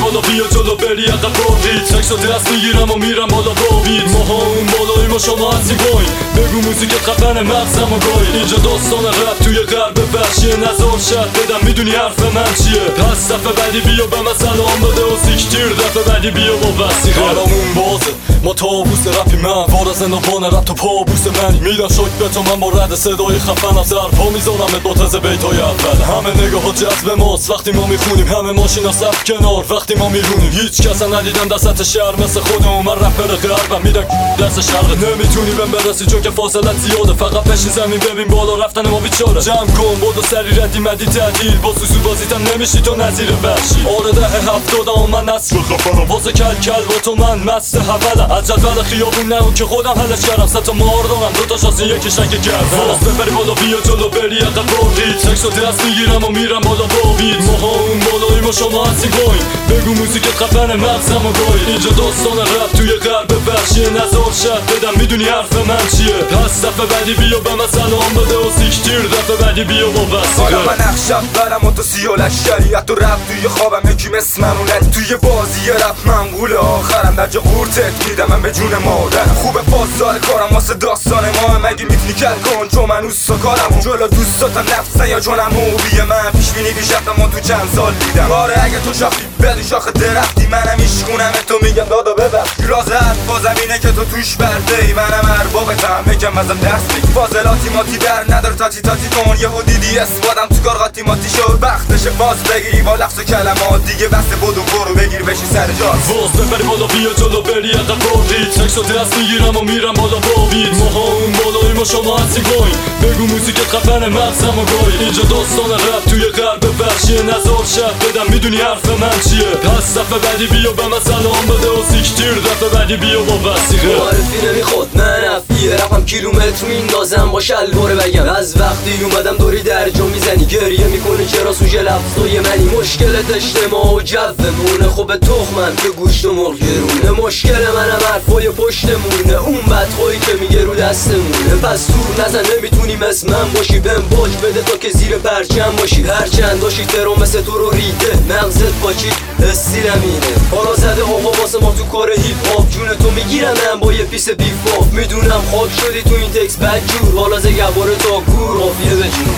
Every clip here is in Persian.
بالا بیا جلو بری عقب باقی تکس و دست میگیرم و میرم بالا بابید ماها اون بالایی ما شما هستی پایین بگو موزیکت خفن مغزم و گاین اینجا داستان رپ توی غرب وحشیه نزار شد بدم میدونی حرف من چیه پس دفعه بعدی بیا به من سلام بده و سیکتیر دفعه بعدی بیا با وسیقه قرامون بازه ما تابوس رپی من وارا زندان رپ تو پابوس منی میدم شک به تو من با رد صدای خفن از درپا میذارمت با تز بیتای اول همه نگاه ها جذب ماست وقتی ما میخونیم همه ماشینا صف کنار وقتی ما میرونیم هیچ کس ندیدم دست شهر مثل خودمون من رپر غربم میدم دست شرق نمیتونی بهم برسی چون که فاصلت زیاده فقط بشین زمین ببین بالا رفتن ما بیچاره جمع کن بودو سری ردی مدی تعدیل با سوسو بازیتم نمیشی تو نظیر وحشی آره ده 70 من نصف خفنم واسه کل با تو من مست حولم از جدول خیابون نه که خودم حلش کردم سه تا مار دارم دو تا شاسی یکیش رنگ گردم واسه ببری بالا بیا جلو بری عقب باقی تکس و دست میگیرم و میرم بالا بابید ماها اون بالایی ما شما هستی پایین بگو موزیکت خفن مغزم و گاین اینجا داستان رپ توی غرب وحشیه نزار شد بدم میدونی حرف من چیه پس دفعه بعدی بیا به من سلام بده و سیکتیر دفعه بعدی بیا با وسیقه حالا من نقشم برم و تو سیالش شریعت و رپ توی خوابم یکی مثل منونت توی بازی رپ منقول آخرم در جا قورتت میدم من به جون مادرم خوبه پاسدار کارم واسه داستان ما مگه میتونی کل کن چون من اوستا کارم جلو دوستاتم نفسه یا جونم موبیه من پیش بینی بیشتم و تو چند سال دیدم آره اگه تو شاخی بدی شاخ درختی منم ایشکونم تو میگم دادا ببخش راز حرفازم اینه که تو توش برده ای منم اربابتم بگم ازم درس بگی فاضلاتی ماتی در نداره تاتی کن یهو دیدی اسوادم تو کار قاطی ماتی شد وقتشه باز بگیری با لفظ و کلمات دیگه بسته بدو برو بگیر بشی سر جاست باز ببری بالا بیا جلو بری عقب باقی تکس و دست میگیرم و میرم بالا بابید ماها اون بالایی ما شما هستی پایین بگو موزیکت خفن مغزم و گاین اینجا داستان رپ توی غرب وحشیه نزار شد بدم میدونی حرف من چیه پس دفعه بعدی بیا به من سلام بده و سیکتیر دفعه بعدی بیا با وسیقه معرفی نمیخواد من افیه رپم کیلومتر میندازم با شلوار بگم از وقتی اومدم دوری درجا میزنی گریه میکنه چرا سوژه لفظای منی مشکلت اجتماع و جومونه خوب تخمن که گوشت و مرغ گرونه مشکل منم حرفای پشتمونه اون بدخویی که میگه رو دستمونه پس دور نزن نمیتونی مثل من باشی بهم باج بده تا که زیر پرچم باشی هرچند داشتی ترو مثل تو رو ریده مغزت پاچید استیلم اینه حالا زده آقا واسه ما تو کار هیپ هاپ جون تو میگیرم من با یه پیس بیف هاپ میدونم خاک شدی تو این تکس بدجور حالا زگباره تا گور قافیه بجور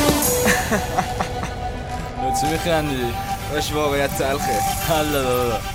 چی میخندی؟ باش واقعیت تلخه حالا